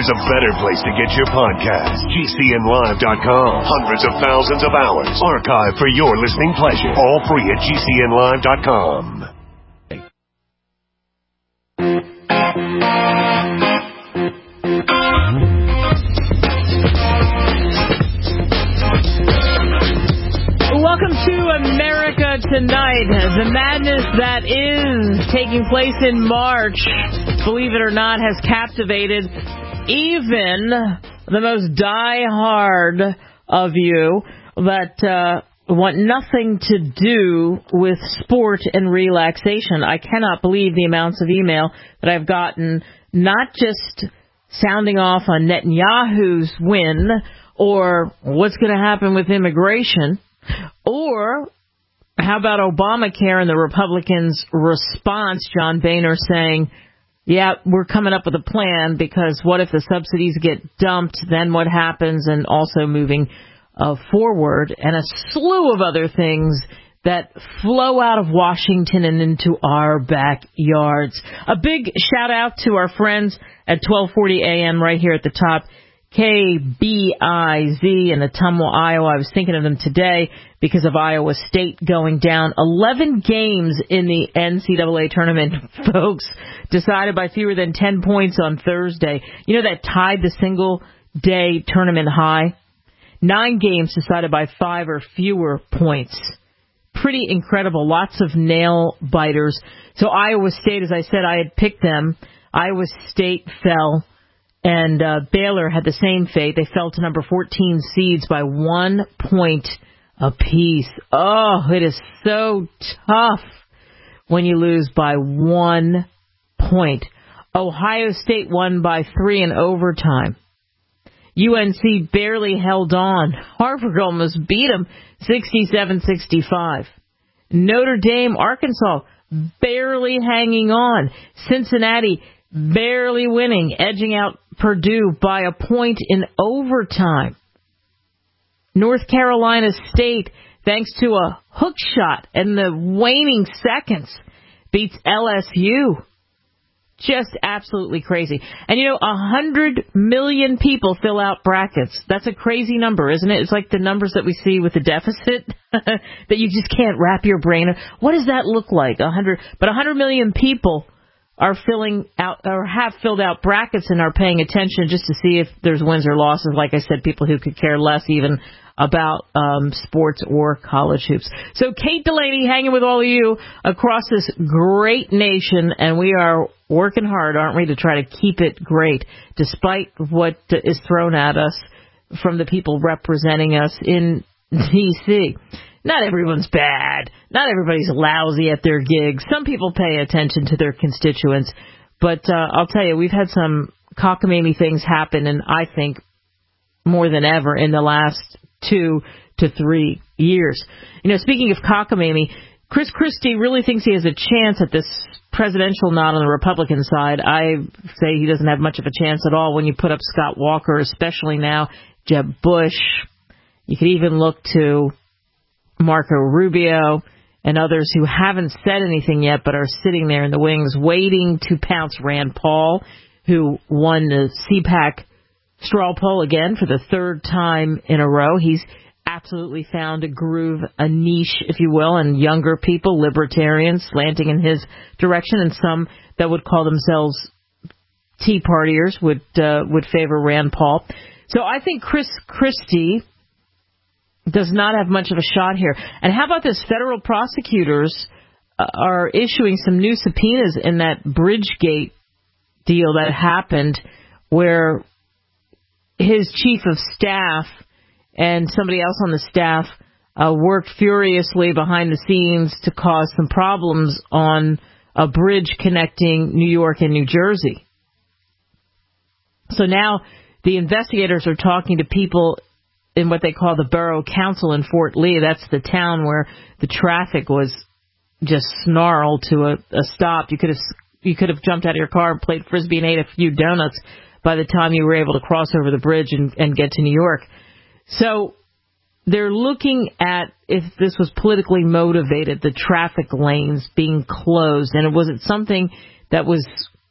there's a better place to get your podcast. GCNlive.com. Hundreds of thousands of hours archived for your listening pleasure. All free at GCNlive.com. Welcome to America Tonight. The madness that is taking place in March, believe it or not, has captivated even the most die-hard of you that want nothing to do with sport and relaxation. I cannot believe the amounts of email that I've gotten, not just sounding off on Netanyahu's win or what's going to happen with immigration, or how about Obamacare and the Republicans' response, John Boehner saying, yeah, we're coming up with a plan because what if the subsidies get dumped, then what happens, and also moving forward, and a slew of other things that flow out of Washington and into our backyards. A big shout out to our friends at 1240 AM right here at the top, KBIZ in Ottumwa, Iowa. I was thinking of them today because of Iowa State going down 11 games in the NCAA tournament, folks, decided by fewer than 10 points on Thursday. You know, that tied the single-day tournament high? 9 games decided by 5 or fewer points. Pretty incredible. Lots of nail-biters. So Iowa State, as I said, I had picked them. Iowa State fell. And Baylor had the same fate. They fell to number 14 seeds by 1 point apiece. Oh, it is so tough when you lose by 1 point. Ohio State won by 3 in overtime. UNC barely held on. Harvard almost beat them 67-65. Notre Dame, Arkansas, barely hanging on. Cincinnati barely winning, edging out Purdue by a point in overtime. North Carolina State, thanks to a hook shot and the waning seconds, beats LSU. Just absolutely crazy. And, you know, 100 million people fill out brackets. That's a crazy number, isn't it? It's like the numbers that we see with the deficit that you just can't wrap your brain around. What does that look like? 100 million people are filling out or have filled out brackets and are paying attention just to see if there's wins or losses. Like I said, people who could care less even about sports or college hoops. So Kate Delaney hanging with all of you across this great nation, and we are working hard, aren't we, to try to keep it great, despite what is thrown at us from the people representing us in D.C. Not everyone's bad. Not everybody's lousy at their gigs. Some people pay attention to their constituents. But I'll tell you, we've had some cockamamie things happen, and I think more than ever in the last 2 to 3 years. You know, speaking of cockamamie, Chris Christie really thinks he has a chance at this presidential nod on the Republican side. I say he doesn't have much of a chance at all when you put up Scott Walker, especially now, Jeb Bush. You could even look to Marco Rubio and others who haven't said anything yet but are sitting there in the wings waiting to pounce. Rand Paul, who won the CPAC straw poll again for the 3rd time in a row. He's absolutely found a groove, a niche, if you will, and younger people, libertarians, slanting in his direction, and some that would call themselves Tea Partiers would favor Rand Paul. So I think Chris Christie does not have much of a shot here. And how about this? Federal prosecutors are issuing some new subpoenas in that Bridgegate deal that happened where his chief of staff and somebody else on the staff worked furiously behind the scenes to cause some problems on a bridge connecting New York and New Jersey. So now the investigators are talking to people in what they call the Borough Council in Fort Lee. That's the town where the traffic was just snarled to a stop. You could have jumped out of your car and played Frisbee and ate a few donuts by the time you were able to cross over the bridge and get to New York. So they're looking at if this was politically motivated, the traffic lanes being closed, and was it something that was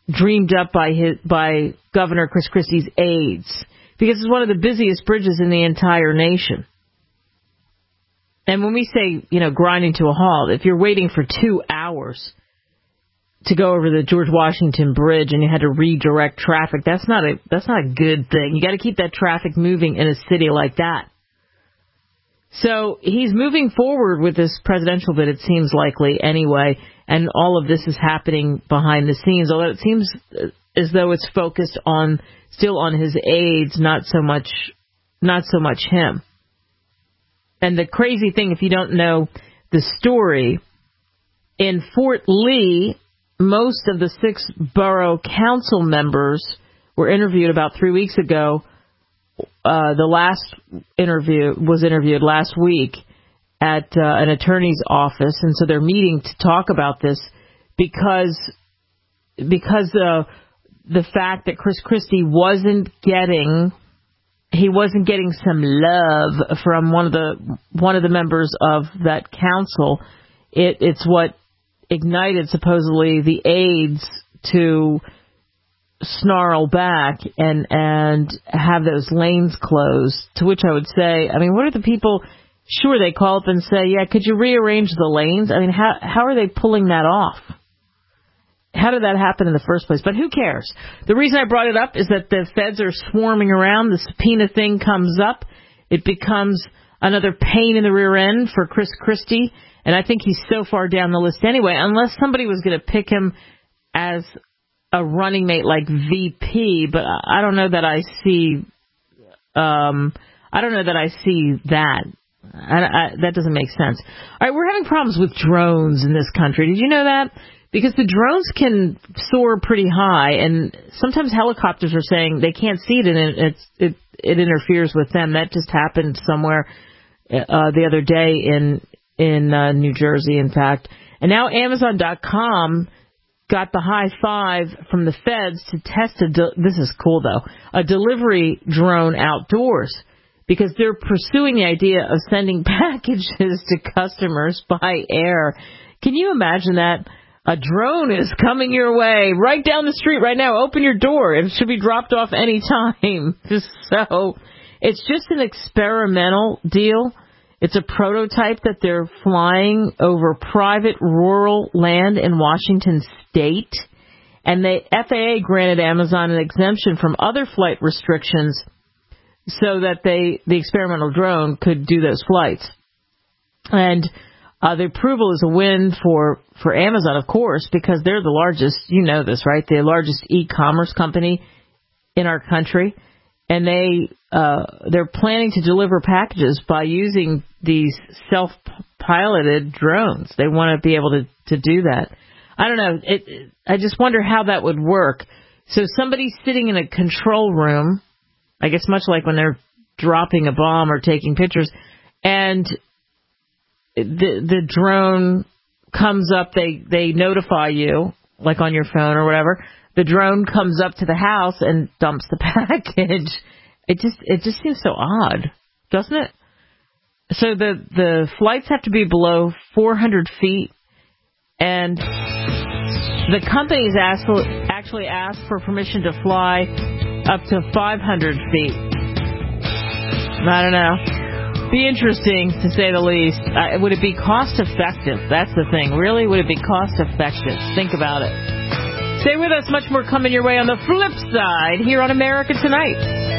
dreamed up by Governor Chris Christie's aides, because it's one of the busiest bridges in the entire nation. And when we say, grinding to a halt, if you're waiting for 2 hours to go over the George Washington Bridge and you had to redirect traffic, that's not a good thing. You got to keep that traffic moving in a city like that. So he's moving forward with this presidential bid, it seems likely anyway, and all of this is happening behind the scenes, although it seems as though it's focused still on his aides, not so much him. And the crazy thing, if you don't know the story, in Fort Lee, most of the 6 borough council members were interviewed about 3 weeks ago. The last interview was interviewed last week at an attorney's office, and so they're meeting to talk about this because the fact that Chris Christie wasn't getting some love from one of the members of that council. It's what ignited supposedly the aides to snarl back and have those lanes closed, to which I would say, what are the people? Sure, they call up and say, yeah, could you rearrange the lanes? How are they pulling that off? How did that happen in the first place? But who cares? The reason I brought it up is that the feds are swarming around. The subpoena thing comes up. It becomes another pain in the rear end for Chris Christie, and I think he's so far down the list anyway, unless somebody was going to pick him as a running mate like VP, but I don't know that I see. That. That doesn't make sense. All right, we're having problems with drones in this country. Did you know that? Because the drones can soar pretty high, and sometimes helicopters are saying they can't see it, and it interferes with them. That just happened somewhere the other day in New Jersey, in fact. And now Amazon.com got the high five from the feds to test this is cool though, a delivery drone outdoors, because they're pursuing the idea of sending packages to customers by air. Can you imagine that? A drone is coming your way right down the street right now. Open your door. It should be dropped off any time. So it's just an experimental deal. It's a prototype that they're flying over private rural land in Washington State. And the FAA granted Amazon an exemption from other flight restrictions so that the experimental drone could do those flights. And the approval is a win for Amazon, of course, because they're the largest, you know this, right? The largest e-commerce company in our country. And they're planning to deliver packages by using these self-piloted drones. They want to be able to do that. I don't know. I just wonder how that would work. So somebody's sitting in a control room, I guess much like when they're dropping a bomb or taking pictures, and the drone comes up. They notify you, like on your phone or whatever. The drone comes up to the house and dumps the package. It just seems so odd, doesn't it? So the flights have to be below 400 feet, and the companies actually asked for permission to fly up to 500 feet. I don't know. Be interesting, to say the least. Would it be cost effective? That's the thing. Really, would it be cost effective? Think about it. Stay with us. Much more coming your way on the flip side here on America Tonight.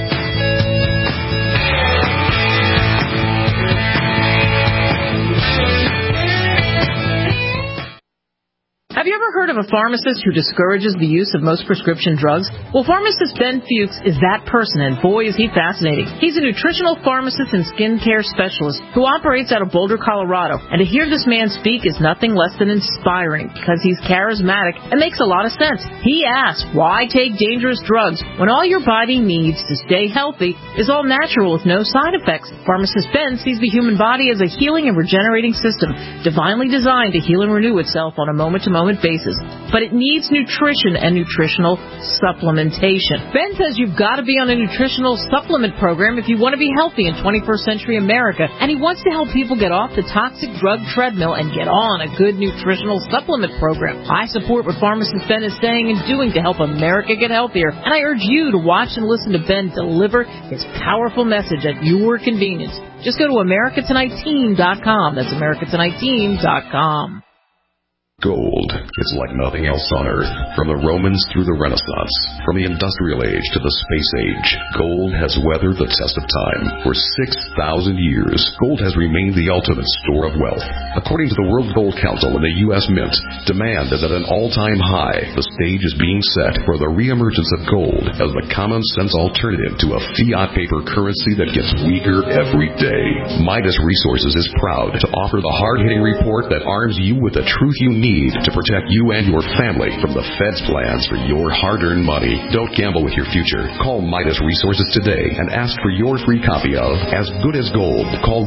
Have you ever heard of a pharmacist who discourages the use of most prescription drugs? Well, pharmacist Ben Fuchs is that person, and boy, is he fascinating. He's a nutritional pharmacist and skincare specialist who operates out of Boulder, Colorado. And to hear this man speak is nothing less than inspiring, because he's charismatic and makes a lot of sense. He asks, why take dangerous drugs when all your body needs to stay healthy is all natural with no side effects? Pharmacist Ben sees the human body as a healing and regenerating system, divinely designed to heal and renew itself on a moment-to-moment frequent basis, but it needs nutrition and nutritional supplementation. Ben says you've got to be on a nutritional supplement program if you want to be healthy in 21st century America, and he wants to help people get off the toxic drug treadmill and get on a good nutritional supplement program. I support what pharmacist Ben is saying and doing to help America get healthier, and I urge you to watch and listen to Ben deliver his powerful message at your convenience. Just go to AmericaTonightTeam.com. That's AmericaTonightTeam.com. Gold is like nothing else on Earth. From the Romans through the Renaissance, from the Industrial Age to the Space Age, gold has weathered the test of time. For 6,000 years, gold has remained the ultimate store of wealth. According to the World Gold Council and the U.S. Mint, demand is at an all-time high. The stage is being set for the reemergence of gold as the common-sense alternative to a fiat paper currency that gets weaker every day. Midas Resources is proud to offer the hard-hitting report that arms you with the truth you need to protect you and your family from the Fed's plans for your hard-earned money. Don't gamble with your future. Call Midas Resources today and ask for your free copy of As Good as Gold. Call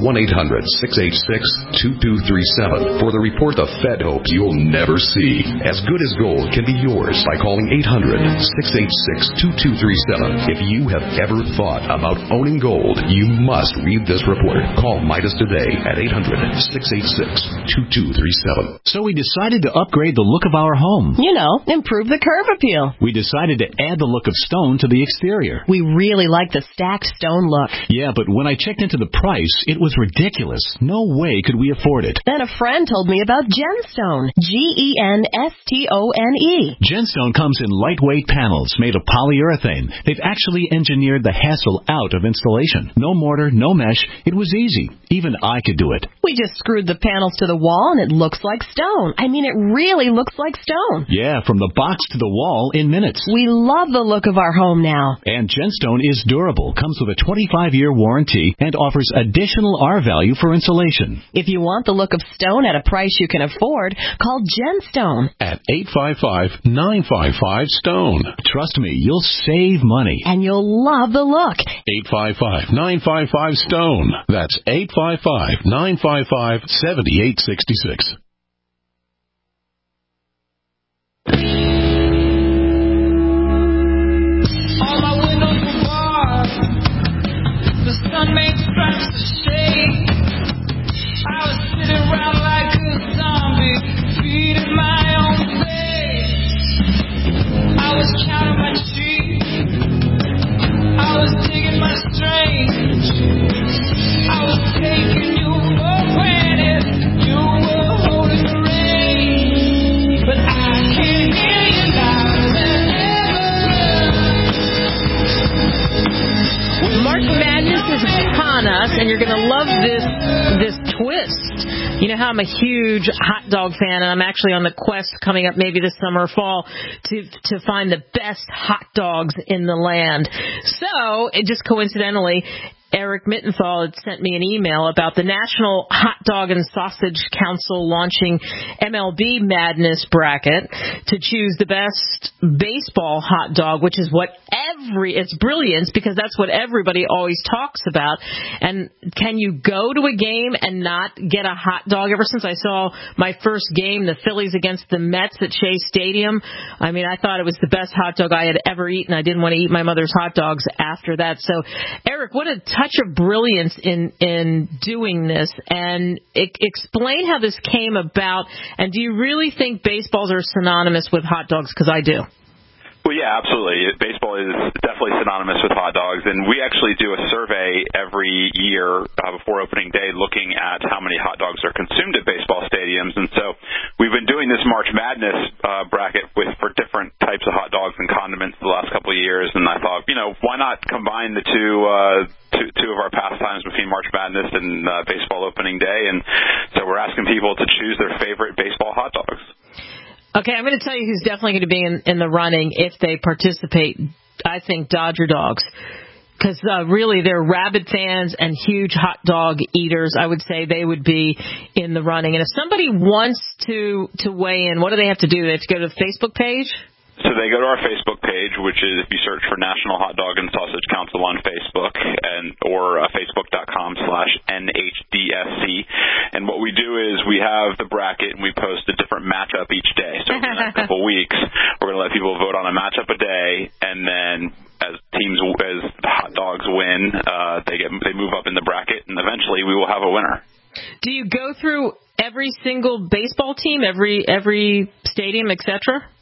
1-800-686-2237 for the report the Fed hopes you'll never see. As Good as Gold can be yours by calling 800-686-2237. If you have ever thought about owning gold, you must read this report. Call Midas today at 800-686-2237. So we decided to upgrade the look of our home. You know, improve the curb appeal. We decided to add the look of stone to the exterior. We really like the stacked stone look. Yeah, but when I checked into the price, it was ridiculous. No way could we afford it. Then a friend told me about Genstone. Genstone. Genstone comes in lightweight panels made of polyurethane. They've actually engineered the hassle out of installation. No mortar, no mesh. It was easy. Even I could do it. We just screwed the panels to the wall and it looks like stone. I mean, it really looks like stone. Yeah, from the box to the wall in minutes. We love the look of our home now. And Genstone is durable, comes with a 25-year warranty, and offers additional R value for insulation. If you want the look of stone at a price you can afford, call Genstone at 855-955-STONE. Trust me, you'll save money. And you'll love the look. 855-955-STONE. That's 855-955-7866. All my windows were barred. The sun made stripes of shade. I was sitting around like a zombie, feeding my own face. I was counting my sheep. I was digging my strange. I was taking you for granted. You were holding the rain, but I can't hear you louder than ever. March Madness is upon us, and you're going to love this twist. You know how I'm a huge hot dog fan, and I'm actually on the quest coming up maybe this summer or fall to find the best hot dogs in the land. So, it just coincidentally, Eric Mittenthal had sent me an email about the National Hot Dog and Sausage Council launching MLB Madness bracket to choose the best baseball hot dog, which is what it's brilliance because that's what everybody always talks about. And can you go to a game and not get a hot dog? Ever since I saw my first game, the Phillies against the Mets at Shea Stadium, I mean, I thought it was the best hot dog I had ever eaten. I didn't want to eat my mother's hot dogs after that. So, Eric, what a touch of brilliance in doing this, and explain how this came about, and do you really think baseballs are synonymous with hot dogs? Because I do. Well, yeah, absolutely. Baseball is definitely synonymous with hot dogs, and we actually do a survey every year before opening day looking at how many hot dogs are consumed at baseball stadiums. And so we've been doing this March Madness bracket for different types of hot dogs and condiments the last couple of years, and I thought, why not combine the two of our pastimes between March Madness and baseball opening day? And so we're asking people to choose their favorite baseball hot dogs. Okay, I'm going to tell you who's definitely going to be in the running if they participate. I think Dodger dogs. Because really they're rabid fans and huge hot dog eaters. I would say they would be in the running. And if somebody wants to weigh in, what do they have to do? They have to go to the Facebook page? So they go to our Facebook page, which is if you search for National Hot Dog and Sausage Council on Facebook or Facebook.com/NHDSC. And what we do is we have the bracket and we post a different matchup each day. So matchup a day, and then as hot dogs win, they move up in the bracket, and eventually we will have a winner. Do you go through every single baseball team, every stadium, etc.?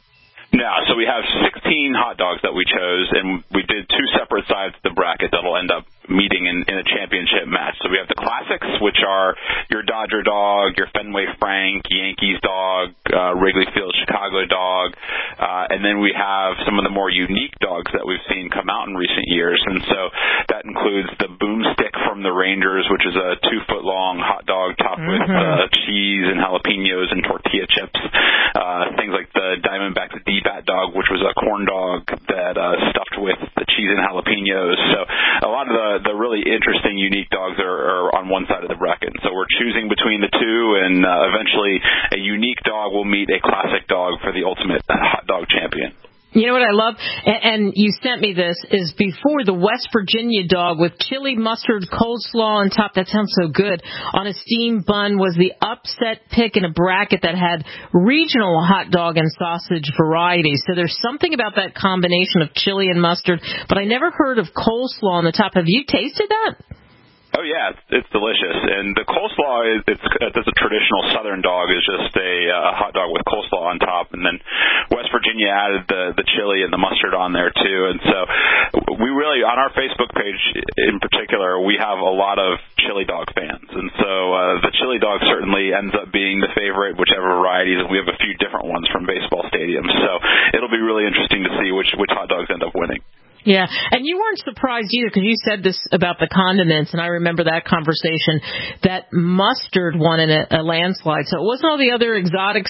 No, so we have 16 hot dogs that we chose, and we did two separate sides of the bracket that will end up meeting in a championship match. So we have the classics, which are your Dodger dog, your Fenway Frank, Yankees dog, Wrigley Field Chicago dog, and then we have some of the more unique dogs that we've seen come out in recent years. And so that includes the Boomstick from the Rangers, which is a 2-foot-long hot dog topped with cheese and jalapenos and tortilla chips. Things like the Diamondbacks D-Bat dog, which was a corn dog that stuffed with the cheese and jalapenos. So a lot of the really interesting, unique dogs are on one side of the bracket. So we're choosing between the two, and eventually a unique dog will meet a classic dog for the ultimate hot dog champion. You know what I love, and you sent me this, is before the West Virginia dog with chili, mustard, coleslaw on top. That sounds so good. On a steamed bun was the upset pick in a bracket that had regional hot dog and sausage varieties. So there's something about that combination of chili and mustard, but I never heard of coleslaw on the top. Have you tasted that? Oh, yeah, it's delicious. And the coleslaw, it's a traditional Southern dog, is just a hot dog with coleslaw on top. And then West Virginia added the chili and the mustard on there, too. And so we really, on our Facebook page in particular, we have a lot of chili dog fans. And so the chili dog certainly ends up being the favorite, whichever varieties, and we have a few different ones from baseball stadiums. So it'll be really interesting to see which hot dogs end up winning. Yeah, and you weren't surprised either, because you said this about the condiments, and I remember that conversation, that mustard won in a landslide. So it wasn't all the other exotic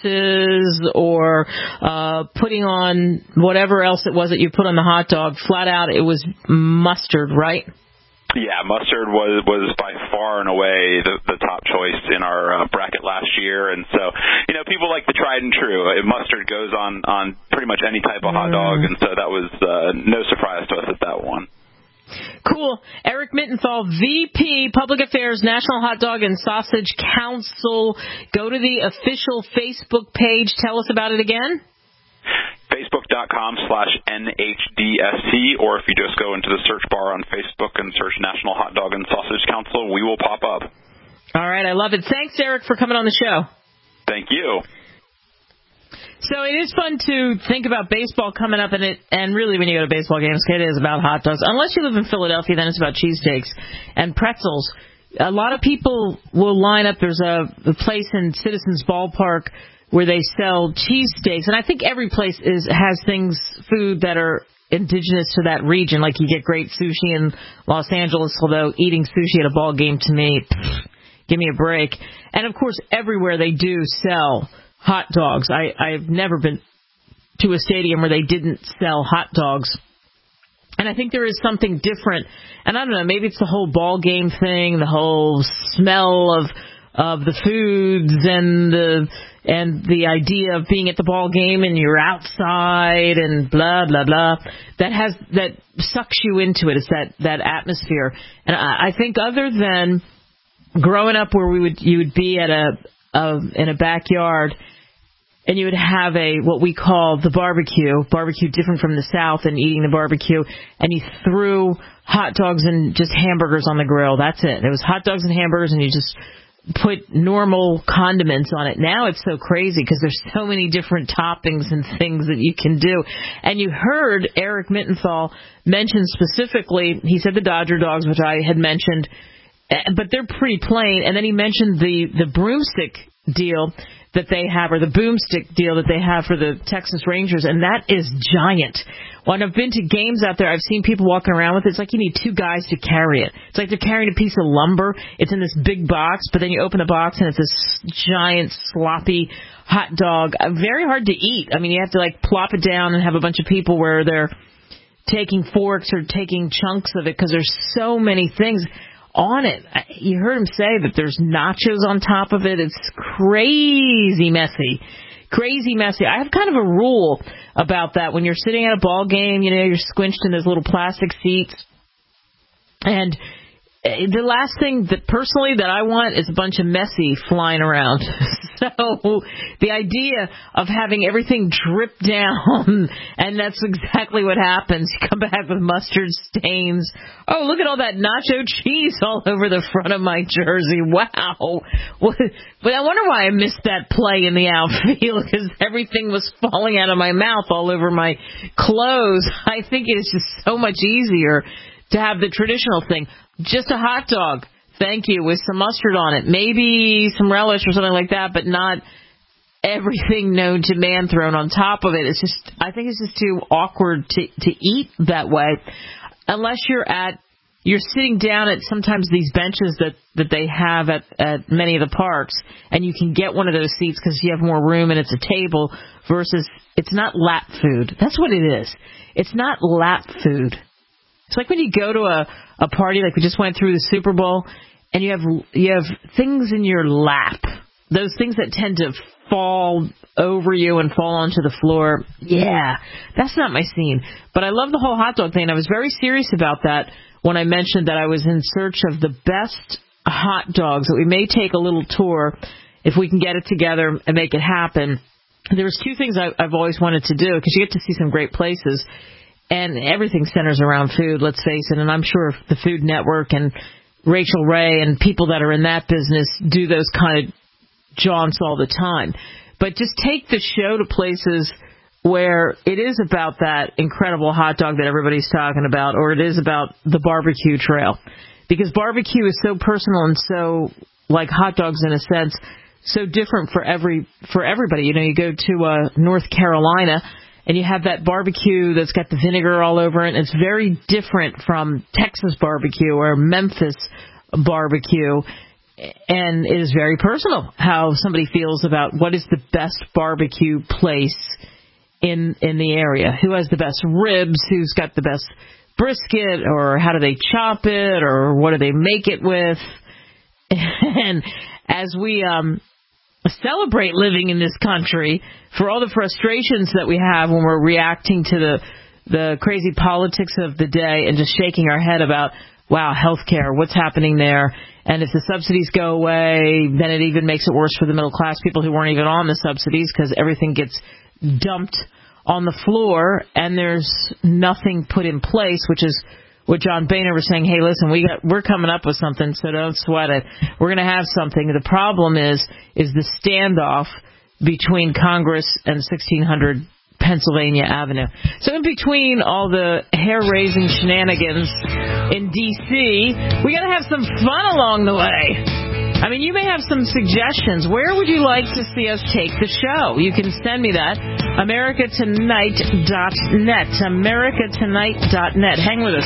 sauces or putting on whatever else it was that you put on the hot dog. Flat out, it was mustard, right? Yeah, mustard was by far and away the top choice in our bracket last year. And so, people like the tried and true. Mustard goes on pretty much any type of hot dog, and so that was no surprise to us at that one. Cool. Eric Mittenthal, VP, Public Affairs, National Hot Dog and Sausage Council. Go to the official Facebook page. Tell us about it again. Facebook.com/NHDSC, or if you just go into the search bar on Facebook and search National Hot Dog and Sausage Council, we will pop up. All right, I love it. Thanks, Eric, for coming on the show. Thank you. So it is fun to think about baseball coming up, and really when you go to baseball games, it is about hot dogs. Unless you live in Philadelphia, then it's about cheesesteaks and pretzels. A lot of people will line up. There's a place in Citizens Ballpark where they sell cheesesteaks, and I think every place has food that are indigenous to that region. Like you get great sushi in Los Angeles, although eating sushi at a ball game, to me, give me a break. And of course, everywhere they do sell hot dogs. I've never been to a stadium where they didn't sell hot dogs. And I think there is something different. And I don't know, maybe it's the whole ball game thing, the whole smell of the foods and the idea of being at the ball game and you're outside and blah blah blah. That sucks you into it. It's that atmosphere. And I think other than growing up where you would be at in a backyard, and you would have what we call the barbecue different from the South, and eating the barbecue, and you threw hot dogs and just hamburgers on the grill. That's it. It was hot dogs and hamburgers, and you just put normal condiments on it. Now it's so crazy because there's so many different toppings and things that you can do. And you heard Eric Mittenthal mention specifically, he said the Dodger dogs, which I had mentioned, but they're pretty plain. And then he mentioned the broomstick deal that they have, or the boomstick deal that they have for the Texas Rangers, and that is giant. When I've been to games out there, I've seen people walking around with it. It's like you need two guys to carry it. It's like they're carrying a piece of lumber. It's in this big box, but then you open the box and it's this giant, sloppy hot dog. Very hard to eat. I mean, you have to plop it down and have a bunch of people where they're taking forks or taking chunks of it because there's so many things on it. You heard him say that there's nachos on top of it. It's crazy messy. Crazy messy. I have kind of a rule about that. When you're sitting at a ball game, you're squinched in those little plastic seats, and the last thing that personally that I want is a bunch of messy flying around. So the idea of having everything drip down, and that's exactly what happens. You come back with mustard stains. Oh, look at all that nacho cheese all over the front of my jersey. Wow. But I wonder why I missed that play in the outfield, because everything was falling out of my mouth all over my clothes. I think it's just so much easier to have the traditional thing. Just a hot dog, thank you, with some mustard on it. Maybe some relish or something like that, but not everything known to man thrown on top of it. It's just, I think it's just too awkward to eat that way. Unless you're sitting down at sometimes these benches that they have at many of the parks, and you can get one of those seats because you have more room and it's a table, versus it's not lap food. That's what it is. It's not lap food. It's like when you go to a party, like we just went through the Super Bowl, and you have things in your lap, those things that tend to fall over you and fall onto the floor. Yeah, that's not my scene. But I love the whole hot dog thing. I was very serious about that when I mentioned that I was in search of the best hot dogs, that we may take a little tour if we can get it together and make it happen. There's two things I've always wanted to do, because you get to see some great places. And everything centers around food, let's face it. And I'm sure the Food Network and Rachel Ray and people that are in that business do those kind of jaunts all the time. But just take the show to places where it is about that incredible hot dog that everybody's talking about, or it is about the barbecue trail. Because barbecue is so personal and so, like hot dogs in a sense, so different for everybody. You know, you go to North Carolina, and you have that barbecue that's got the vinegar all over it. And it's very different from Texas barbecue or Memphis barbecue. And it is very personal how somebody feels about what is the best barbecue place in the area. Who has the best ribs? Who's got the best brisket? Or how do they chop it? Or what do they make it with? And as we celebrate living in this country, for all the frustrations that we have when we're reacting to the crazy politics of the day and just shaking our head about, wow, healthcare, what's happening there? And if the subsidies go away, then it even makes it worse for the middle class people who weren't even on the subsidies, because everything gets dumped on the floor and there's nothing put in place, which is what John Boehner was saying. Hey, listen, we're coming up with something, so don't sweat it. We're going to have something. The problem is the standoff between Congress and 1600 Pennsylvania Avenue. So in between all the hair-raising shenanigans in D.C., we got to have some fun along the way. I mean, you may have some suggestions. Where would you like to see us take the show? You can send me that. AmericaTonight.net. AmericaTonight.net. Hang with us.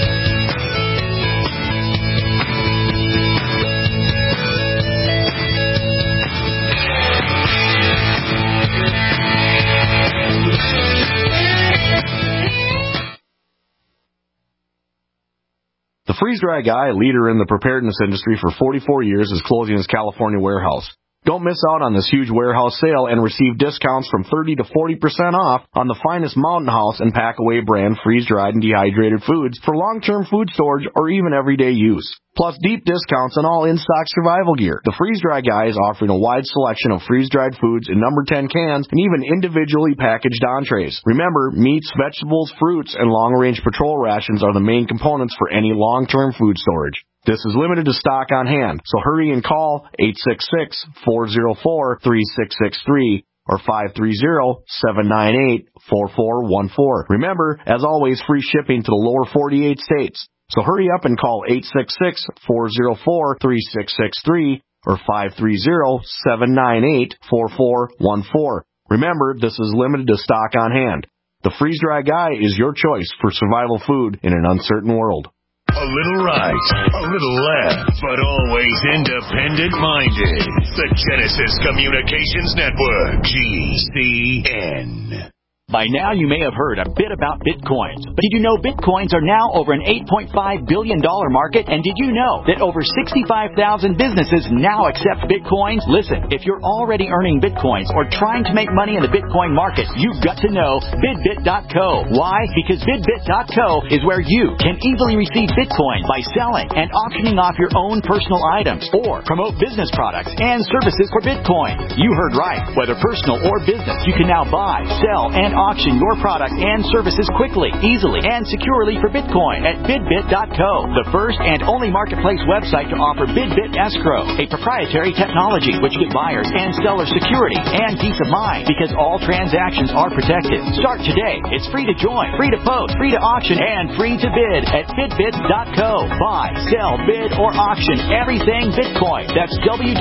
The Freeze-Dry Guy, a leader in the preparedness industry for 44 years, is closing his California warehouse. Don't miss out on this huge warehouse sale and receive discounts from 30 to 40% off on the finest Mountain House and Packaway brand freeze-dried and dehydrated foods for long-term food storage or even everyday use. Plus deep discounts on all in-stock survival gear. The Freeze-Dry Guy is offering a wide selection of freeze-dried foods in number 10 cans and even individually packaged entrees. Remember, meats, vegetables, fruits, and long-range patrol rations are the main components for any long-term food storage. This is limited to stock on hand, so hurry and call 866-404-3663 or 530-798-4414. Remember, as always, free shipping to the lower 48 states. So hurry up and call 866-404-3663 or 530-798-4414. Remember, this is limited to stock on hand. The Freeze-Dry Guy is your choice for survival food in an uncertain world. A little right, a little left, but always independent-minded. The Genesis Communications Network, GCN. By now, you may have heard a bit about Bitcoins. But did you know Bitcoins are now over an $8.5 billion market? And did you know that over 65,000 businesses now accept Bitcoins? Listen, if you're already earning Bitcoins or trying to make money in the Bitcoin market, you've got to know BidBit.co. Why? Because BidBit.co is where you can easily receive Bitcoin by selling and auctioning off your own personal items or promote business products and services for Bitcoin. You heard right. Whether personal or business, you can now buy, sell, and auction your product and services quickly, easily, and securely for Bitcoin at BidBit.co, the first and only marketplace website to offer BidBit Escrow, a proprietary technology which gives buyers and sellers security and peace of mind because all transactions are protected. Start today. It's free to join, free to post, free to auction, and free to bid at BidBit.co. Buy, sell, bid, or auction everything Bitcoin. That's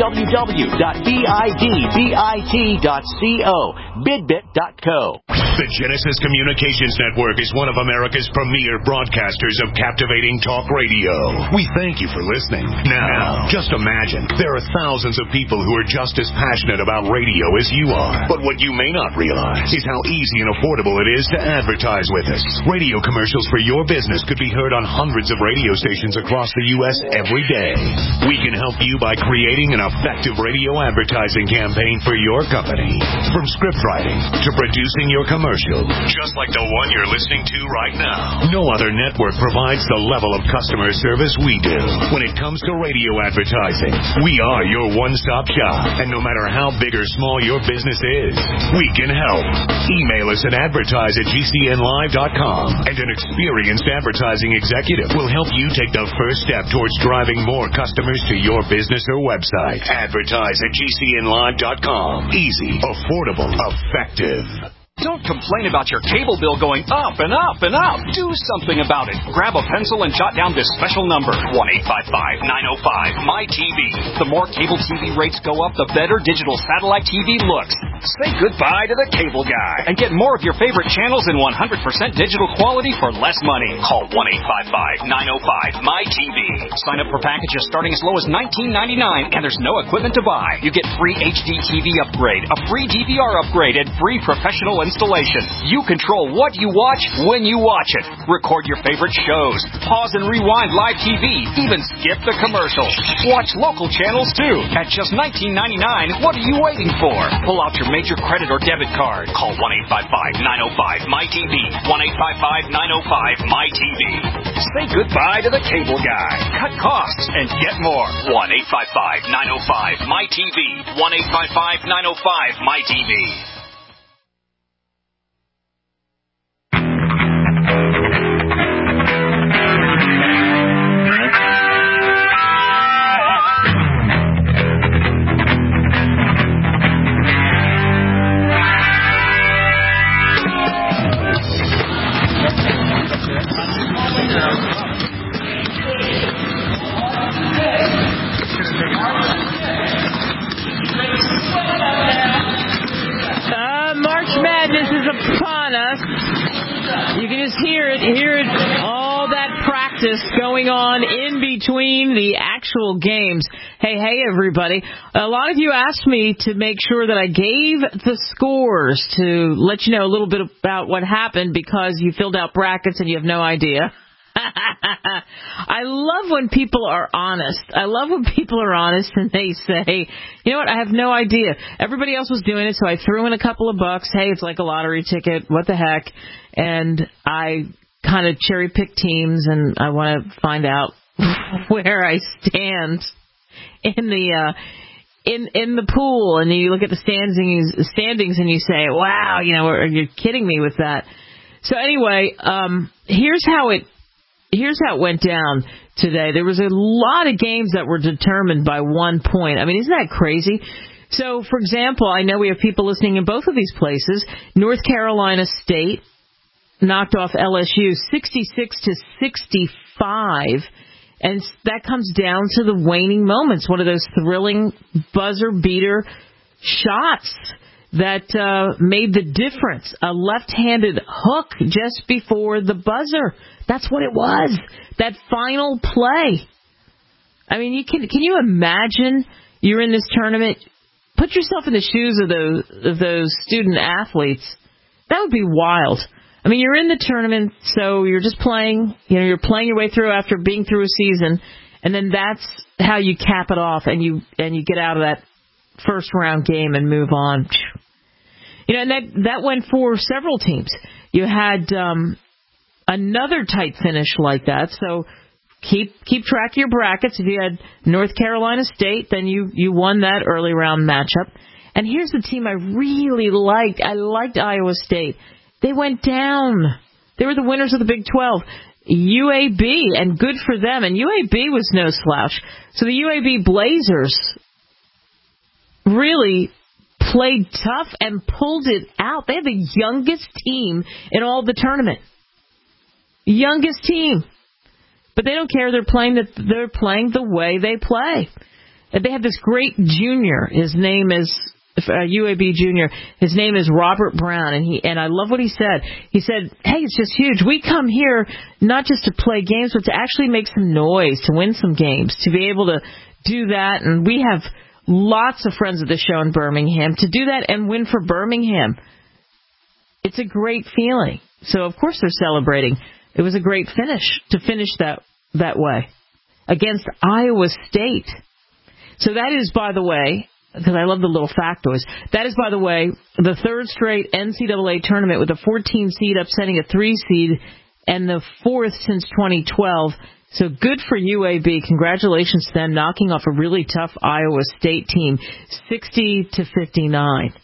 www.bidbit.co. BidBit.co. The Genesis Communications Network is one of America's premier broadcasters of captivating talk radio. We thank you for listening. Now, just imagine, there are thousands of people who are just as passionate about radio as you are. But what you may not realize is how easy and affordable it is to advertise with us. Radio commercials for your business could be heard on hundreds of radio stations across the U.S. every day. We can help you by creating an effective radio advertising campaign for your company. From script writing to producing your commercial, just like the one you're listening to right now. No other network provides the level of customer service we do. When it comes to radio advertising, we are your one-stop shop. And no matter how big or small your business is, we can help. Email us at advertise@gcnlive.com, and an experienced advertising executive will help you take the first step towards driving more customers to your business or website. Advertise@gcnlive.com. Easy, affordable, effective. Don't complain about your cable bill going up and up and up. Do something about it. Grab a pencil and jot down this special number, 1-855-905-MY-TV. The more cable TV rates go up, the better digital satellite TV looks. Say goodbye to the cable guy and get more of your favorite channels in 100% digital quality for less money. Call 1-855-905-MY-TV. Sign up for packages starting as low as $19.99, and there's no equipment to buy. You get free HD TV upgrade, a free DVR upgrade, and free professional installation. You control what you watch when you watch it. Record your favorite shows. Pause and rewind live TV. Even skip the commercials. Watch local channels too. At just $19.99, what are you waiting for? Pull out your major credit or debit card. Call 1-855-905-MY-TV. 1-855-905-MY-TV. Say goodbye to the cable guy. Cut costs and get more. 1-855-905-MY-TV. 1-855-905-MY-TV. March Madness is upon us. You can just hear it, all that practice going on in between the actual games. Hey, everybody. A lot of you asked me to make sure that I gave the scores to let you know a little bit about what happened because you filled out brackets and you have no idea. I love when people are honest. I love when people are honest and they say, you know what, I have no idea. Everybody else was doing it, so I threw in a couple of bucks. Hey, it's like a lottery ticket. What the heck? And I kind of cherry-pick teams, and I want to find out where I stand in the in the pool. And you look at the standings and you say, wow, you're kidding me with that. So anyway, here's how it went down today. There was a lot of games that were determined by 1 point. I mean, isn't that crazy? So, for example, I know we have people listening in both of these places. North Carolina State knocked off LSU 66-65, and that comes down to the waning moments, one of those thrilling buzzer-beater shots that made the difference. A left-handed hook just before the buzzer. That's what it was. That final play. I mean, can you imagine you're in this tournament? Put yourself in the shoes of those student athletes. That would be wild. I mean, you're in the tournament, so you're just playing. You're playing your way through after being through a season, and then that's how you cap it off, and you get out of that first round game and move on. And that went for several teams. You had another tight finish like that, so keep track of your brackets. If you had North Carolina State, then you won that early round matchup. And here's the team I really liked. I liked Iowa State. They went down. They were the winners of the Big 12. UAB, and good for them. And UAB was no slouch. So the UAB Blazers really played tough and pulled it out. They had the youngest team in all the tournament. Youngest team. But they don't care. They're playing the way they play. And they have this great junior. His name is UAB junior. His name is Robert Brown, and I love what he said. He said, "Hey, it's just huge. We come here not just to play games, but to actually make some noise, to win some games, to be able to do that." And we have lots of friends at the show in Birmingham to do that and win for Birmingham. It's a great feeling. So of course they're celebrating. It was a great finish to finish that way against Iowa State. So that is, by the way, because I love the little factoids, that is, by the way, the third straight NCAA tournament with a 14 seed upsetting a 3 seed and the fourth since 2012. So good for UAB. Congratulations to them, knocking off a really tough Iowa State team, 60-59.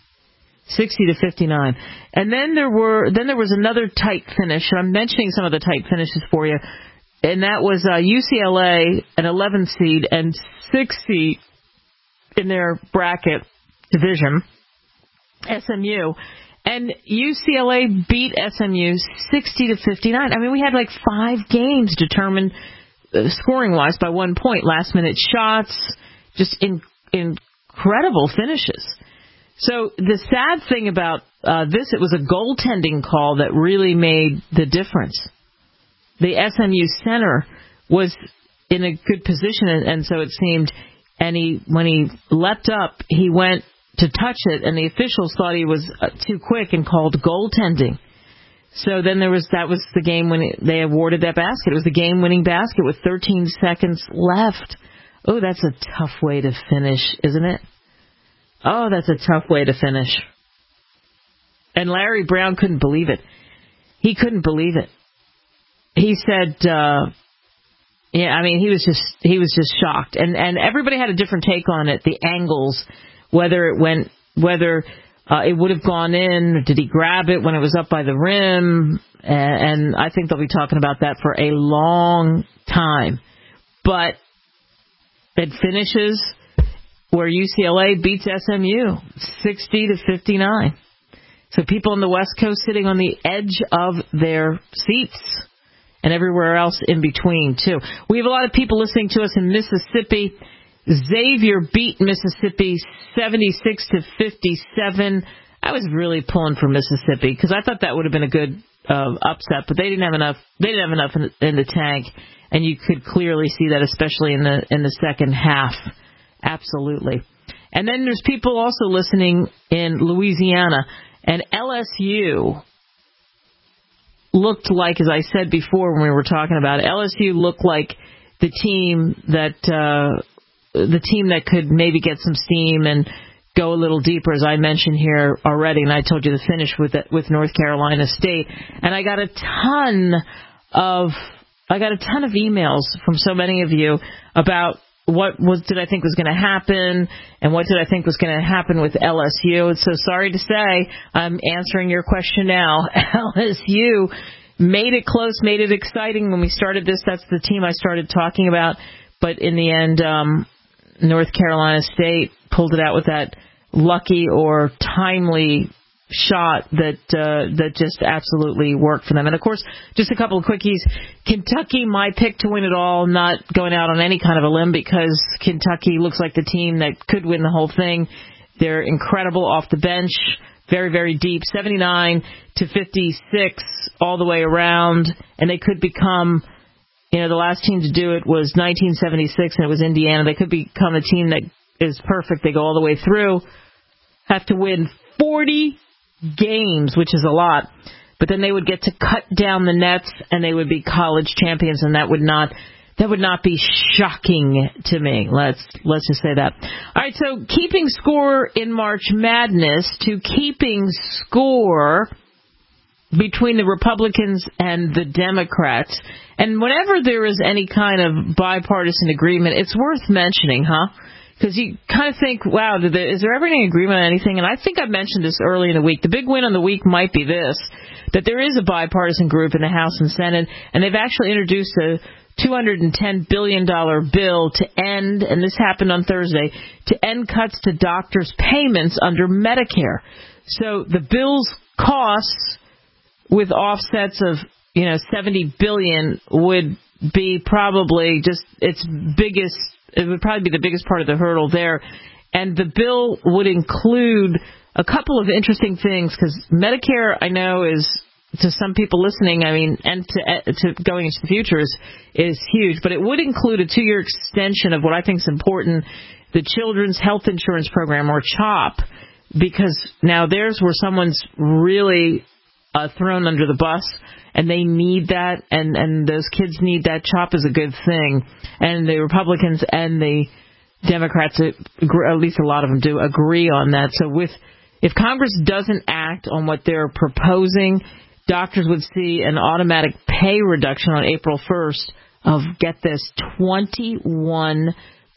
60-59. And then there was another tight finish, and I'm mentioning some of the tight finishes for you, and that was UCLA, an 11 seed, and 6 seed in their bracket division, SMU. And UCLA beat SMU 60-59. I mean, we had like 5 games determined scoring-wise by 1 point. Last-minute shots, just incredible finishes. So the sad thing about this, it was a goaltending call that really made the difference. The SMU center was in a good position, and so it seemed, and when he leapt up, he went to touch it, and the officials thought he was too quick and called goaltending. So then that was the game when they awarded that basket. It was the game-winning basket with 13 seconds left. Oh, that's a tough way to finish, isn't it? Oh, that's a tough way to finish. And Larry Brown couldn't believe it. He couldn't believe it. He said, he was just shocked. And everybody had a different take on it, the angles, whether it would have gone in, or did he grab it when it was up by the rim? And I think they'll be talking about that for a long time. But it finishes where UCLA beats SMU 60-59. So people on the West Coast sitting on the edge of their seats, and everywhere else in between, too. We have a lot of people listening to us in Mississippi. Xavier beat Mississippi 76-57. I was really pulling for Mississippi because I thought that would have been a good upset, but they didn't have enough. They didn't have enough in the tank, and you could clearly see that, especially in the second half. Absolutely. And then there's people also listening in Louisiana, and LSU looked like, as I said before when we were talking about it, LSU looked like the team that could maybe get some steam and go a little deeper, as I mentioned here already, and I told you the finish with North Carolina State. And I got a ton of emails from so many of you about did I think was going to happen, and what did I think was going to happen with LSU. So sorry to say, I'm answering your question now. LSU made it close, made it exciting when we started this. That's the team I started talking about. But in the end, North Carolina State pulled it out with that lucky or timely shot that just absolutely worked for them. And, of course, just a couple of quickies. Kentucky, my pick to win it all, not going out on any kind of a limb because Kentucky looks like the team that could win the whole thing. They're incredible off the bench, very, very deep, 79-56 all the way around, and they could become, the last team to do it was 1976, and it was Indiana. They could become a team that is perfect. They go all the way through, have to win 40 games, which is a lot, but then they would get to cut down the nets and they would be college champions, and that would not be shocking to me. Let's just say that. All right, so keeping score in March Madness to keeping score between the Republicans and the Democrats. And whenever there is any kind of bipartisan agreement, it's worth mentioning, huh? Because you kind of think, wow, is there ever any agreement on anything? And I think I mentioned this early in the week. The big win of the week might be this, that there is a bipartisan group in the House and Senate, and they've actually introduced a $210 billion bill to end, and this happened on Thursday, to end cuts to doctors' payments under Medicare. So the bill's costs, with offsets of, $70 billion, would be probably just its biggest. It would probably be the biggest part of the hurdle there. And the bill would include a couple of interesting things, because Medicare, I know, is, to some people listening, and to going into the future is huge. But it would include a 2-year extension of what I think is important, the Children's Health Insurance Program, or CHOP, because now there's where someone's really thrown under the bus, and they need that, and those kids need that. CHOP is a good thing, and the Republicans and the Democrats, at least a lot of them do, agree on that. So if Congress doesn't act on what they're proposing, doctors would see an automatic pay reduction on April 1st of, get this, 21%.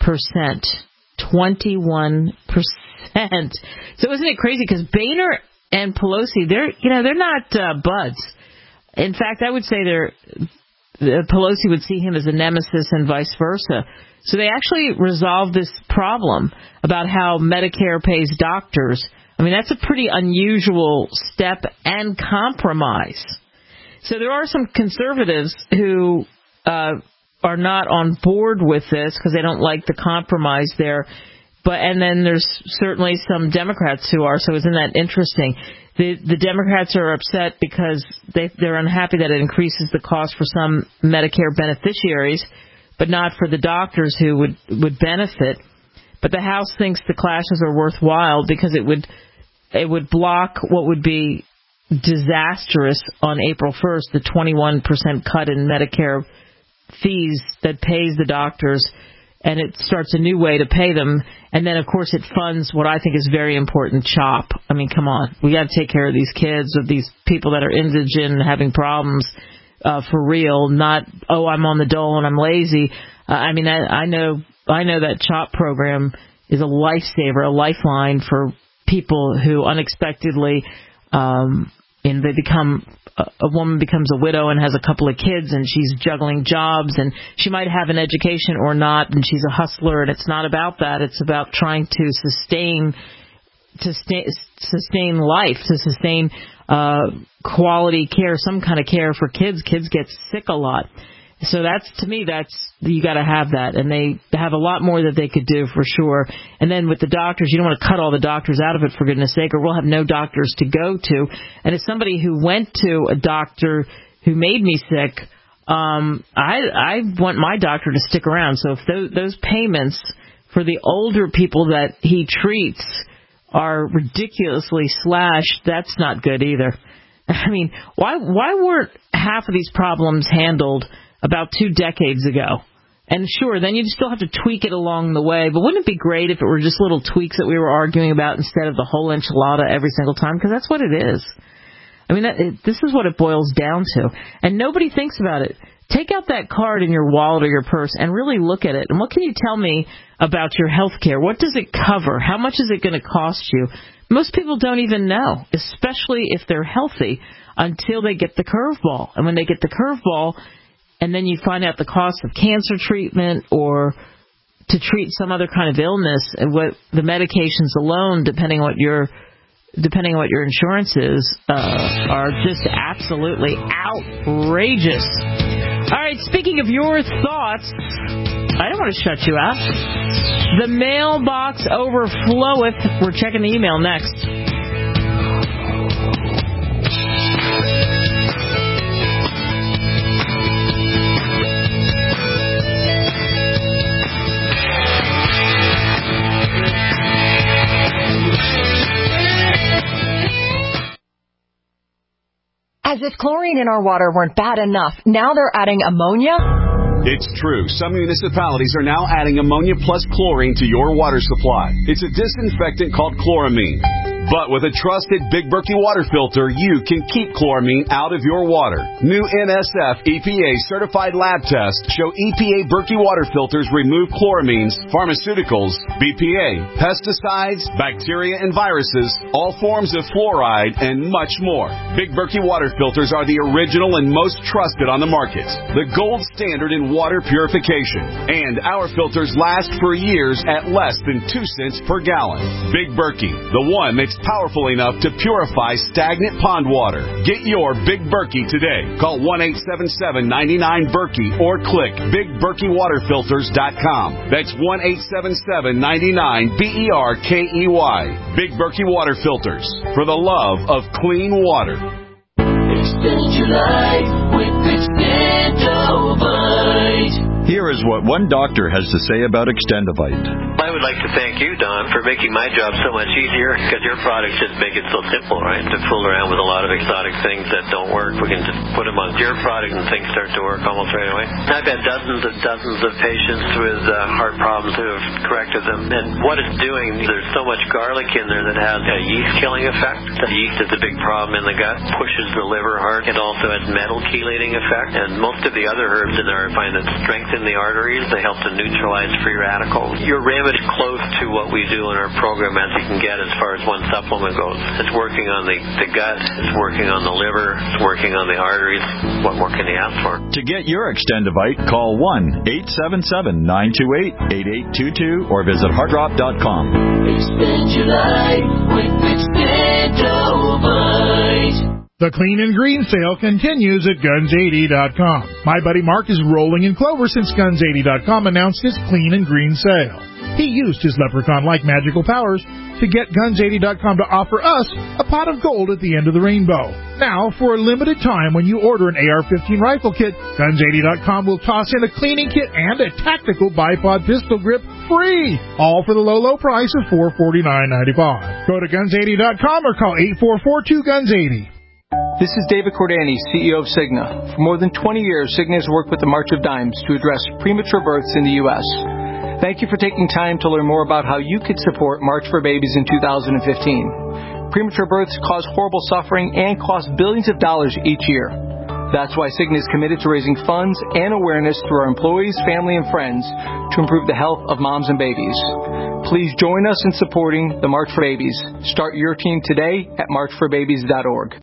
21%. So isn't it crazy? Because Boehner and Pelosi, they're not buds. In fact, I would say Pelosi would see him as a nemesis and vice versa. So they actually resolved this problem about how Medicare pays doctors. That's a pretty unusual step and compromise. So there are some conservatives who are not on board with this because they don't like the compromise there. And then there's certainly some Democrats who are. So isn't that interesting? The Democrats are upset because they're unhappy that it increases the cost for some Medicare beneficiaries, but not for the doctors who would benefit. But the House thinks the clashes are worthwhile because it would block what would be disastrous on April 1st, the 21% cut in Medicare fees that pays the doctors, and it starts a new way to pay them. And then, of course, it funds what I think is very important, CHOP. Come on. We got to take care of these kids, of these people that are indigent and having problems for real, not, I'm on the dole and I'm lazy. I know that CHOP program is a lifesaver, a lifeline for people who unexpectedly, a woman becomes a widow and has a couple of kids, and she's juggling jobs, and she might have an education or not, and she's a hustler, and it's not about that. It's about trying to sustain life, to sustain quality care, some kind of care for kids. Kids get sick a lot. So to me, you got to have that, and they have a lot more that they could do for sure. And then with the doctors, you don't want to cut all the doctors out of it, for goodness sake, or we'll have no doctors to go to. And as somebody who went to a doctor who made me sick, I want my doctor to stick around. So if those payments for the older people that he treats are ridiculously slashed, that's not good either. Why weren't half of these problems handled about 2 decades ago? And sure, then you'd still have to tweak it along the way, but wouldn't it be great if it were just little tweaks that we were arguing about instead of the whole enchilada every single time? Because that's what it is. This is what it boils down to. And nobody thinks about it. Take out that card in your wallet or your purse and really look at it. And what can you tell me about your health care? What does it cover? How much is it going to cost you? Most people don't even know, especially if they're healthy, until they get the curveball. And when they get the curveball, and then you find out the cost of cancer treatment or to treat some other kind of illness, and what the medications alone, depending on what your insurance is, are just absolutely outrageous. All right, speaking of your thoughts, I don't want to shut you out. The mailbox overfloweth. We're checking the email next. As if chlorine in our water weren't bad enough, now they're adding ammonia? It's true. Some municipalities are now adding ammonia plus chlorine to your water supply. It's a disinfectant called chloramine. But with a trusted Big Berkey water filter, you can keep chloramine out of your water. New NSF EPA certified lab tests show EPA Berkey water filters remove chloramines, pharmaceuticals, BPA, pesticides, bacteria and viruses, all forms of fluoride, and much more. Big Berkey water filters are the original and most trusted on the market. The gold standard in water purification. And our filters last for years at less than 2 cents per gallon. Big Berkey, the one that's powerful enough to purify stagnant pond water. Get your Big Berkey today. Call 1-877-99-BERKEY or click BigBerkeyWaterFilters.com. That's 1-877-99-BERKEY. Big Berkey Water Filters, for the love of clean water. Extend your life with Extendovite. Here is what one doctor has to say about Extendovite. I would like to thank you, Don, for making my job so much easier, because your products just make it so simple, right? To fool around with a lot of exotic things that don't work, we can just put them on your product and things start to work almost right away. I've had dozens and dozens of patients with heart problems who have corrected them, and what it's doing, there's so much garlic in there that has a yeast-killing effect. The yeast is a big problem in the gut, pushes the liver hard. It also has metal chelating effect, and most of the other herbs in there I find that strengthen the arteries. They help to neutralize free radicals. Your remedy is close to what we do in our program as you can get as far as one supplement goes. It's working on the gut, it's working on the liver, it's working on the arteries. What more can you ask for? To get your Extendovite, call 1-877-928-8822 or visit heartdrop.com. Extend your life with Extendovite. The Clean and Green sale continues at Guns80.com. My buddy Mark is rolling in clover since Guns80.com announced his Clean and Green sale. He used his leprechaun-like magical powers to get Guns80.com to offer us a pot of gold at the end of the rainbow. Now, for a limited time, when you order an AR-15 rifle kit, Guns80.com will toss in a cleaning kit and a tactical bipod pistol grip free, all for the low, low price of $449.95. Go to Guns80.com or call 8442-GUNS80. This is David Cordani, CEO of Cigna. For more than 20 years, Cigna has worked with the March of Dimes to address premature births in the U.S. Thank you for taking time to learn more about how you could support March for Babies in 2015. Premature births cause horrible suffering and cost billions of dollars each year. That's why Cigna is committed to raising funds and awareness through our employees, family, and friends to improve the health of moms and babies. Please join us in supporting the March for Babies. Start your team today at marchforbabies.org.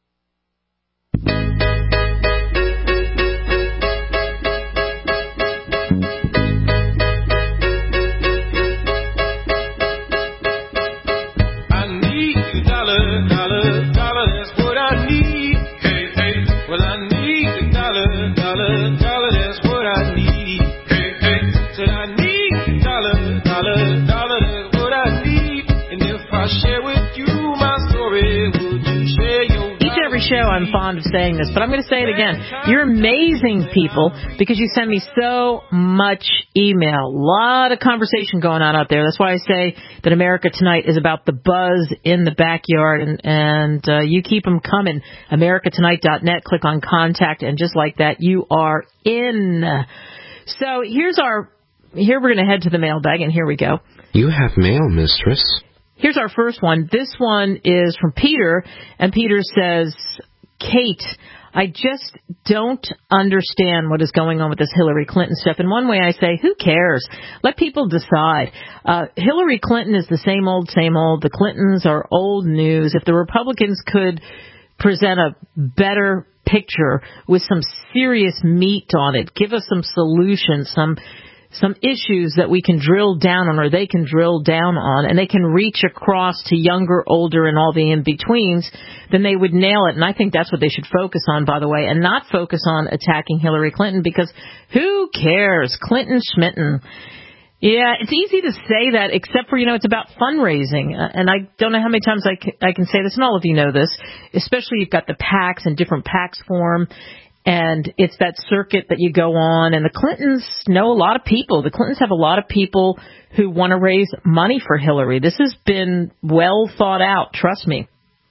Show I'm fond of saying this, but I'm going to say it again. You're amazing people because you send me so much email. A lot of conversation going on out there. That's why I say that America Tonight is about the buzz in the backyard, and you keep them coming. AmericaTonight.net, click on contact, and just like that, you are in. So here we're going to head to the mailbag, and here we go. You have mail, mistress. Here's our first one. This one is from Peter, and Peter says, Kate, I just don't understand what is going on with this Hillary Clinton stuff. In one way, I say, who cares? Let people decide. Hillary Clinton is the same old, same old. The Clintons are old news. If the Republicans could present a better picture with some serious meat on it, give us some solutions, some issues that we can drill down on, or they can drill down on, and they can reach across to younger, older, and all the in-betweens, then they would nail it. And I think that's what they should focus on, by the way, and not focus on attacking Hillary Clinton, because who cares? Clinton Schmitten. Yeah, it's easy to say that, except for, it's about fundraising. And I don't know how many times I can say this, and all of you know this, especially you've got the PACs and different PACs form. And it's that circuit that you go on, and the Clintons know a lot of people. The Clintons have a lot of people who want to raise money for Hillary. This has been well thought out, trust me.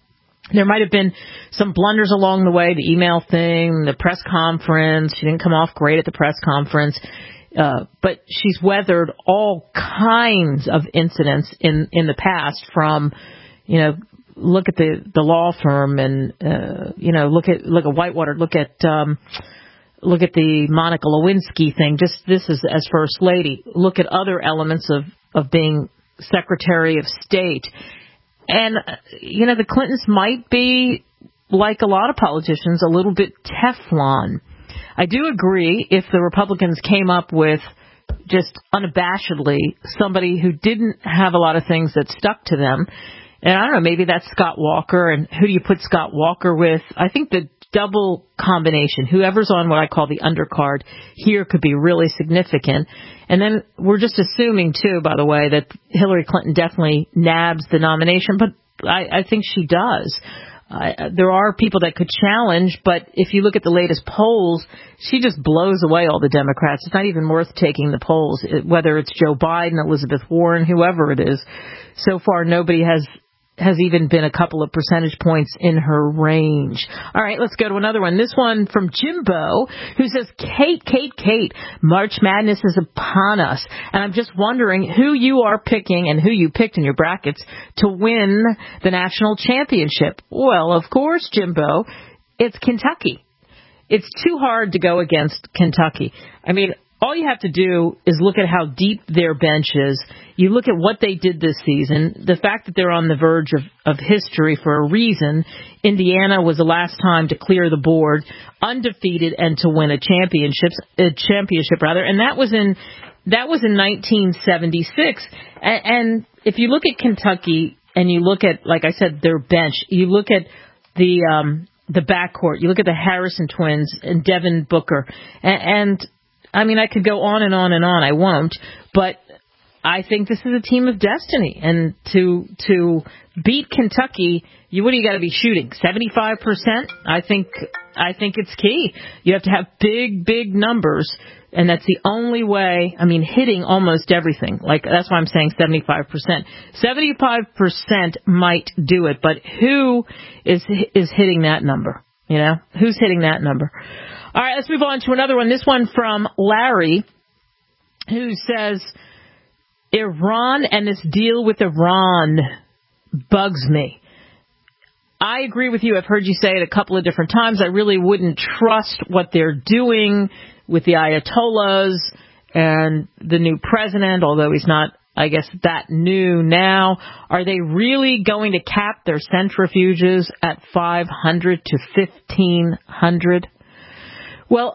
There might have been some blunders along the way, the email thing, the press conference. She didn't come off great at the press conference. But she's weathered all kinds of incidents in the past from, look at the law firm and, look at Whitewater, look at the Monica Lewinsky thing. Just this is as First Lady. Look at other elements of being Secretary of State. And, the Clintons might be, like a lot of politicians, a little bit Teflon. I do agree if the Republicans came up with just unabashedly somebody who didn't have a lot of things that stuck to them. And I don't know, maybe that's Scott Walker. And who do you put Scott Walker with? I think the double combination, whoever's on what I call the undercard here, could be really significant. And then we're just assuming, too, by the way, that Hillary Clinton definitely nabs the nomination. But I think she does. There are people that could challenge, but if you look at the latest polls, she just blows away all the Democrats. It's not even worth taking the polls, whether it's Joe Biden, Elizabeth Warren, whoever it is. So far, nobody has even been a couple of percentage points in her range. All right, let's go to another one. This one from Jimbo, who says, Kate, March Madness is upon us. And I'm just wondering who you are picking and who you picked in your brackets to win the national championship. Well, of course, Jimbo, it's Kentucky. It's too hard to go against Kentucky. I mean, all you have to do is look at how deep their bench is. You look at what they did this season, the fact that they're on the verge of history for a reason. Indiana was the last time to clear the board, undefeated, and to win a championship, and that was in 1976. And if you look at Kentucky and you look at, like I said, their bench, you look at the backcourt, you look at the Harrison twins and Devin Booker, and I mean, I could go on and on and on. I won't, but I think this is a team of destiny. And to beat Kentucky, what do you got to be shooting? 75%? I think it's key. You have to have big numbers, and that's the only way. I mean, hitting almost everything. Like, that's why I'm saying 75%. 75% might do it, but who is hitting that number? Who's hitting that number? All right, let's move on to another one. This one from Larry, who says, Iran and this deal with Iran bugs me. I agree with you. I've heard you say it a couple of different times. I really wouldn't trust what they're doing with the Ayatollahs and the new president, although he's not, I guess, that new now. Are they really going to cap their centrifuges at 500 to 1,500? Well,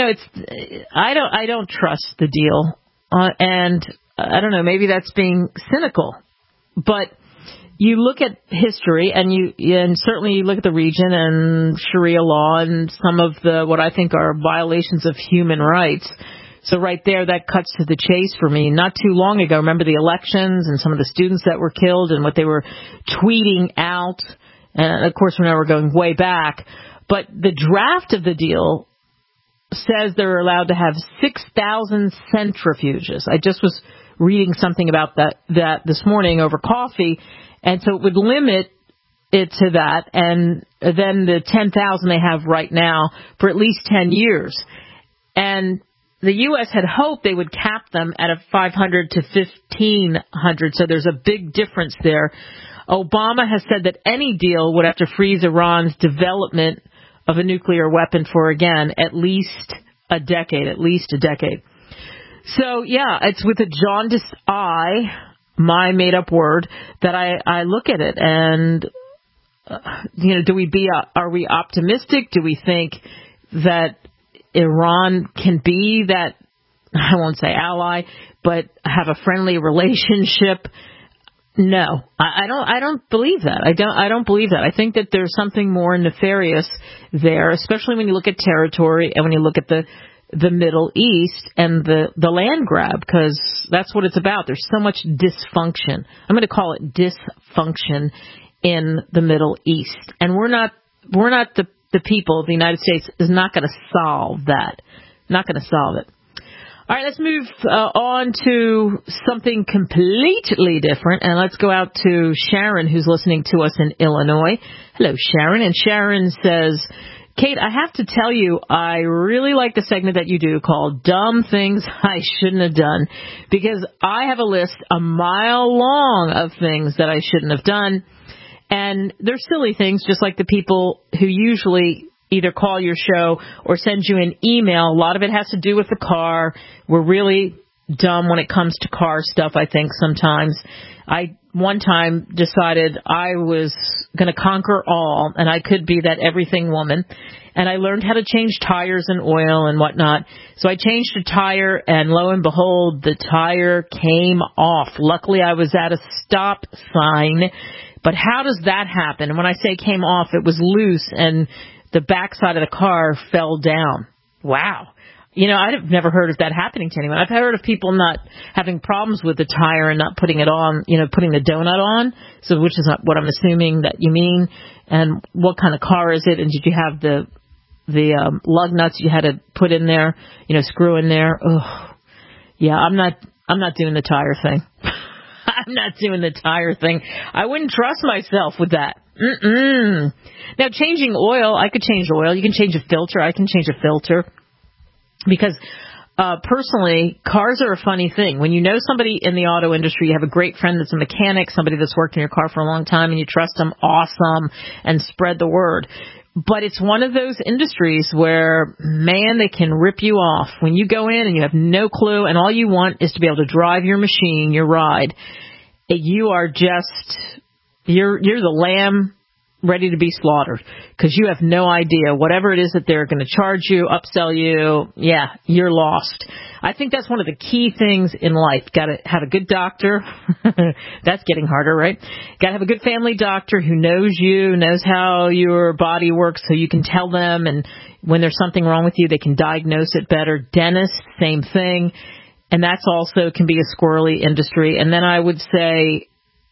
I don't trust the deal, and I don't know, maybe that's being cynical, but you look at history and certainly you look at the region and Sharia law and some of the what I think are violations of human rights. So right there, that cuts to the chase for me. Not too long ago, remember the elections and some of the students that were killed and what they were tweeting out, and of course, we're going way back, but the draft of the deal says they're allowed to have 6,000 centrifuges. I just was reading something about that this morning over coffee, and so it would limit it to that, and then the 10,000 they have right now for at least 10 years. And the U.S. had hoped they would cap them at a 500 to 1,500, so there's a big difference there. Obama has said that any deal would have to freeze Iran's development of a nuclear weapon for, again, at least a decade. So, yeah, it's with a jaundiced eye, my made-up word, that I look at it. And, are we optimistic? Do we think that Iran can be that, I won't say ally, but have a friendly relationship? No, I don't believe that. I don't believe that. I think that there's something more nefarious there, especially when you look at territory and when you look at the Middle East and the land grab, because that's what it's about. There's so much dysfunction. I'm going to call it dysfunction in the Middle East, and we're not the people of the United States is not going to solve that. Not going to solve it. All right, let's move on to something completely different, and let's go out to Sharon, who's listening to us in Illinois. Hello, Sharon. And Sharon says, Kate, I have to tell you, I really like the segment that you do called Dumb Things I Shouldn't Have Done, because I have a list a mile long of things that I shouldn't have done, and they're silly things, just like the people who usually either call your show or send you an email. A lot of it has to do with the car. We're really dumb when it comes to car stuff, I think, sometimes. I one time decided I was going to conquer all, and I could be that everything woman. And I learned how to change tires and oil and whatnot. So I changed a tire, and lo and behold, the tire came off. Luckily, I was at a stop sign. But how does that happen? And when I say came off, it was loose, and the backside of the car fell down. Wow. You know, I've never heard of that happening to anyone. I've heard of people not having problems with the tire and not putting it on, you know, putting the donut on, so which is not what I'm assuming that you mean. And what kind of car is it? And did you have the lug nuts you had to put in there, you know, screw in there? Oh, yeah, I'm not doing the tire thing. I'm not doing the tire thing. I wouldn't trust myself with that. Now, changing oil, I could change oil. You can change a filter. I can change a filter. Because personally, cars are a funny thing. When you know somebody in the auto industry, you have a great friend that's a mechanic, somebody that's worked in your car for a long time, and you trust them, awesome, and spread the word. But it's one of those industries where, man, they can rip you off. When you go in and you have no clue, and all you want is to be able to drive your machine, your ride, you are just, you're the lamb ready to be slaughtered, because you have no idea. Whatever it is that they're going to charge you, upsell you, yeah, you're lost. I think that's one of the key things in life. Got to have a good doctor. That's getting harder, right? Got to have a good family doctor who knows you, knows how your body works, so you can tell them, and when there's something wrong with you, they can diagnose it better. Dentist, same thing. And that's also can be a squirrely industry. And then I would say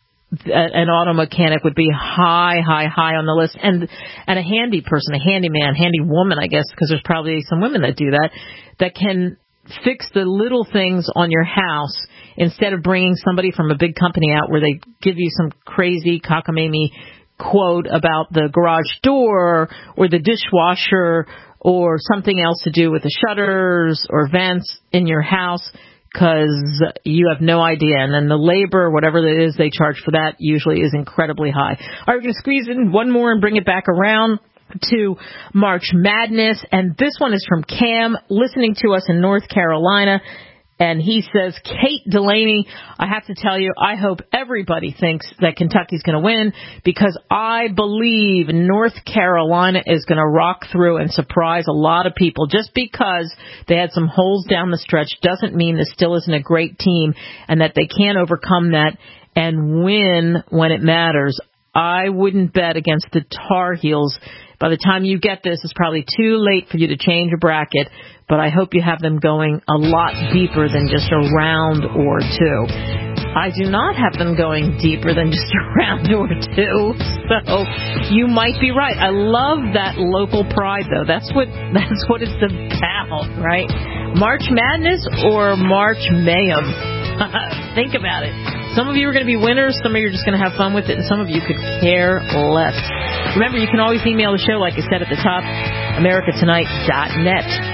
an auto mechanic would be high on the list, and a handy person, a handyman, handy woman, I guess, because there's probably some women that do that can fix the little things on your house instead of bringing somebody from a big company out where they give you some crazy cockamamie quote about the garage door or the dishwasher or something else to do with the shutters or vents in your house, because you have no idea. And then the labor, whatever it is they charge for that, usually is incredibly high. All right, we're going to squeeze in one more and bring it back around to March Madness. And this one is from Cam, listening to us in North Carolina. And he says, Kate Delaney, I have to tell you, I hope everybody thinks that Kentucky's going to win, because I believe North Carolina is going to rock through and surprise a lot of people. Just because they had some holes down the stretch doesn't mean this still isn't a great team and that they can't overcome that and win when it matters. I wouldn't bet against the Tar Heels. By the time you get this, it's probably too late for you to change a bracket, but I hope you have them going a lot deeper than just a round or two. I do not have them going deeper than just a round or two, so you might be right. I love that local pride, though. That's what it's about, right? March Madness or March Mayhem? Think about it. Some of you are going to be winners, some of you are just going to have fun with it, and some of you could care less. Remember, you can always email the show, like I said at the top, americatonight.net.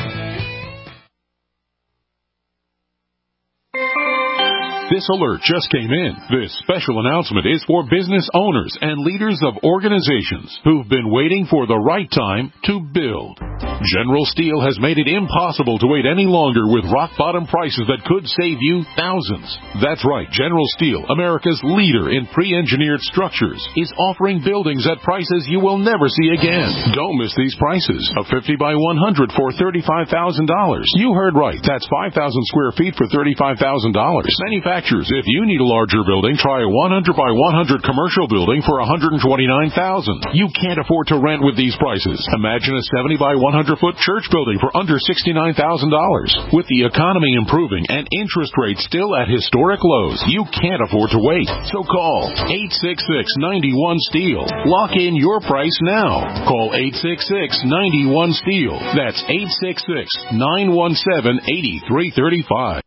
This alert just came in. This special announcement is for business owners and leaders of organizations who've been waiting for the right time to build. General Steel has made it impossible to wait any longer with rock-bottom prices that could save you thousands. That's right, General Steel, America's leader in pre-engineered structures, is offering buildings at prices you will never see again. Don't miss these prices. A 50 by 100 for $35,000. You heard right. That's 5,000 square feet for $35,000. Manufacturers, if you need a larger building, try a 100 by 100 commercial building for $129,000. You can't afford to rent with these prices. Imagine a 70 by 100 square-foot church building for under $69,000. With the economy improving and interest rates still at historic lows, you can't afford to wait. So call 866-91-STEEL. Lock in your price now. Call 866-91-STEEL. That's 866-917-8335.